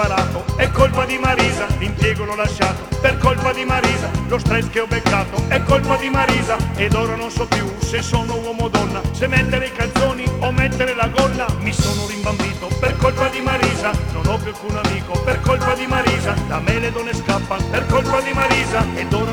sparato, è colpa di Marisa, l'impiego l'ho lasciato, per colpa di Marisa, lo stress che ho beccato, è colpa di Marisa, ed ora non so più se sono uomo o donna, se mettere i calzoni o mettere la gonna, mi sono rimbambito, per colpa di Marisa, non ho più alcun amico, per colpa di Marisa, da me le donne scappano, per colpa di Marisa, ed ora